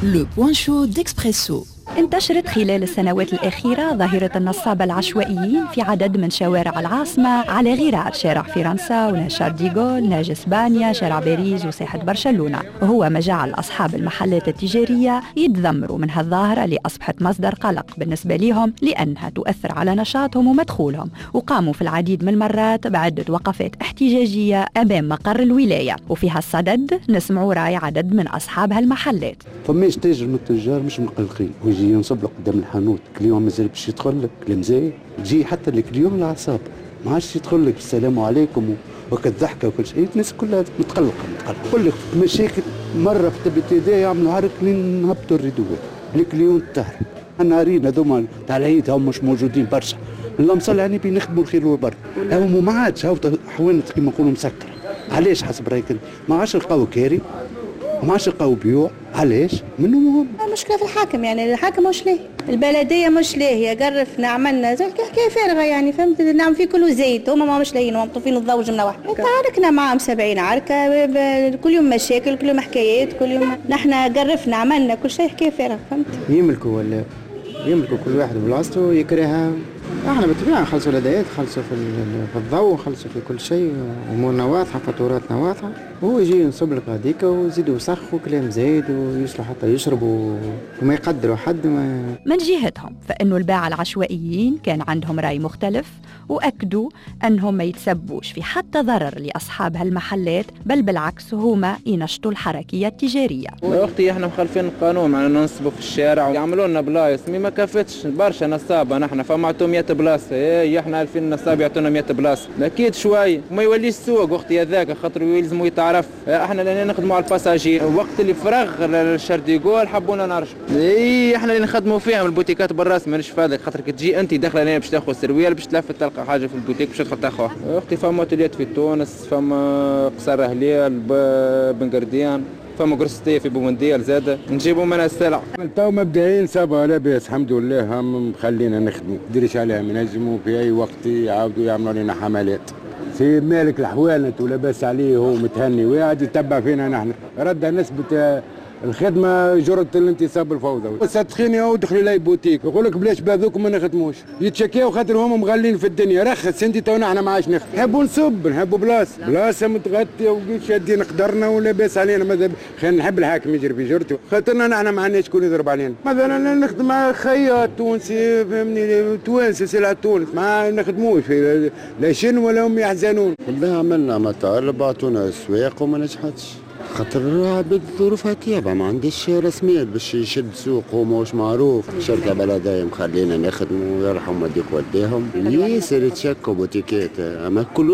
Le point chaud d'Expresso. انتشرت خلال السنوات الأخيرة ظاهرة النصابة العشوائيين في عدد من شوارع العاصمة على غرار شارع فرنسا ونشار ديغول، ناج اسبانيا، شارع باريس وساحة برشلونة، وهو ما جعل أصحاب المحلات التجارية يتذمروا من هالظاهرة اللي أصبحت مصدر قلق بالنسبة لهم لأنها تؤثر على نشاطهم ومدخولهم، وقاموا في العديد من المرات بعدة وقفات احتجاجية أمام مقر الولاية. وفي هالصدد نسمعوا رأي عدد من أصحاب هالمحلات. فماش تاجر من التجار مش مقلقين ويجي ينصب لك قدام الحانوت كليون مازال باش يدخل لك كلمزاي تجي حتى الكليون العصاب ما عادش يدخل لك السلام عليكم وكالضحكه وكل شيء. الناس كلها متقلقه نقول لك مشاكل مره في الابتدائي يعملوا عرك لين نهبطوا الريدوات الكليون تهرب. انا رينا ذوما تاع العيد هم مش موجودين برشا اللهم صل على النبي نخدموا الخير والبر هم ما عادش حوانت كيما نقولوا مسكره. علاش حسب رايك ما عادش لقاو كاري وما عادش لقاو بيوع. علاش؟ منهم هم. مشكلة في الحاكم، يعني الحاكم مش ليه، البلدية مش ليه، قرفنا عملنا زي حكاية فارغة يعني فهمت. نعم في كله زيت هما مش لاقيين ومطفين الضوء جملة واحدة. تعاركنا معهم 70 عركة كل يوم مشاكل كل يوم حكايات كل يوم نحن قرفنا عملنا كل شيء حكاية فارغة فهمت. يملكوا ولا يملكوا كل واحد بلاصته يكرهها. احنا بالطبيعة نخلصوا الهدايات نخلصوا في الضوء نخلصوا في كل شيء امورنا واضحة فاتوراتنا واضحة. هو يجي ينصب لك هذيك ويزيدوا يسخوا كلام زايد ويوصلوا حتى يشربوا وما يقدروا حد من جهتهم فإنه الباعة العشوائيين كان عندهم رأي مختلف وأكدوا أنهم ما يتسبوش في حتى ضرر لأصحاب هالمحلات بل بالعكس هما ينشطوا الحركية التجارية. أختي احنا مخالفين القانون معنا ننصبوا في الشارع ويعملوا لنا بلايص ما كافتش برشا نصابة. نحن فمعتوا 100 بلاصة ايه احنا 2000 نصاب يعطونا 100 بلاصة اكيد شوي وما يوليش سوق. اختي هذاك خاطر يلزموا يتعرف احنا اللي نخدموا على الباساجير وقت اللي فرغ الشرديغول حبونا نرجع ايه احنا اللي نخدموا فيهم البوتيكات بالراس مانيش فاضي خاطر كي تجي انت داخله هنا باش تاخذ سرويال باش تلف تلقى حاجه في البوتيك باش تدخل تاخذها. اختي فما اوتيليات في تونس فما قصر هليل بن قرديان فما قرصتيه في بومنديال زاده نجيبوا منها السلع. تو مبدئيا صابه لاباس الحمد لله هم مخلينا نخدموا ديرش عليها نجموا في اي وقت يعاودوا يعملوا لنا حملات. في مالك الحوال انتو لاباس عليه هو متهني وقاعد يتبع فينا نحن ردها نسبه الخدمه جرة الانتصاب الفوضى. تدخيني او دخلي لي بوتيك يقول لك بلاش بهذوك ما نخدموش يتشكيو خاطر هما مغلين في الدنيا. رخص انت تو نحن ما عادش نخدم نحبوا نصب نحبوا بلاصه متغطيه وقيت شادين قدرنا ولاباس علينا. ماذا خلينا نحب الحاكم يجري في جرته خاطرنا نحن ما عندناش شكون يضرب علينا. مثلا نخدم مع خياط تونسي فهمني توانسه سلعه تونس ما نخدموش لا شن ولا هم يحزنون. والله عملنا مطالب عطونا اسواق وما نجحتش خاطر عباد ظروفها طيبة ما عنديش رسميات باش يشد سوق وماهوش معروف. شركة بلدية مخلينا نخدموا ويرحم وديك وديهم ياسر يتشكوا بوتيكات اما كل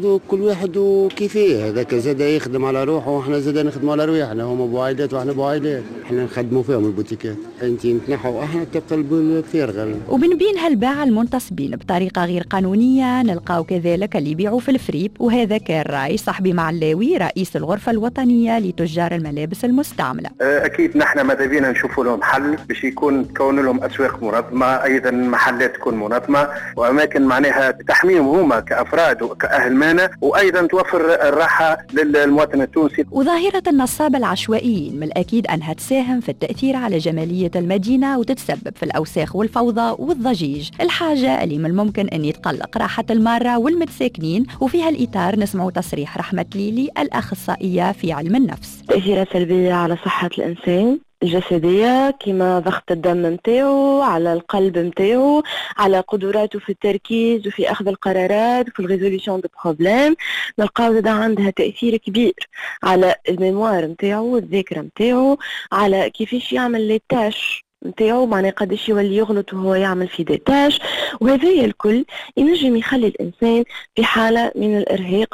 واحد وكيفيه. هذاك زاد يخدم على روحه واحنا زاد نخدموا على رواحنا هما بوعيدات واحنا بوعيدات احنا نخدموا فيهم البوتيكات. انت نتنحوا احنا تبقى الفارغة. ومن بين هالباعة المنتصبين بطريقة غير قانونية نلقاو كذلك اللي يبيعوا في الفريب وهذا كان راي صاحبي معلاوي رئيس الغرفة الوطنية لتجار الملابس المستعملة. أكيد نحن ماذا بينا نشوفوا لهم حل باش تكون لهم أسواق منظمة أيضا محلات تكون منظمة وأماكن معناها تحميهم هما كأفراد وكأهل مانا وأيضا توفر الراحة للمواطن التونسي. وظاهرة النصابة العشوائيين من الأكيد أنها تساهم في التأثير على جمالية المدينة وتتسبب في الأوساخ والفوضى والضجيج الحاجة اللي من الممكن أن يتقلق راحة المارة والمتساكنين. وفي هالإطار نسمعوا تصريح رحمة ليلي الأخصائية في علم النفس. تأثيرات سلبية على صحة الإنسان الجسدية كما ضغط الدم متاعو على القلب متاعو على قدراته في التركيز وفي أخذ القرارات وفي الريزوليوشن دو بروبليم. نلقاو زادا عندها تأثير كبير على الميموار متاعو والذاكرة متاعو على كيفاش يعمل لي تاش نتاعو معناه قداش يولي يغلط وهو يعمل في ديتاش. وهذا الكل ينجم يخلي الإنسان في حالة من الإرهاق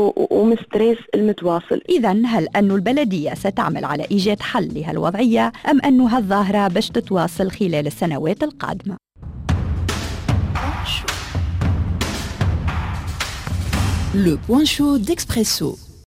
ومستريس المتواصل. إذن هل أن البلدية ستعمل على إيجاد حل لهالوضعية أم أن هالظاهرة باش تتواصل خلال السنوات القادمة؟ Le point chaud d'Expresso.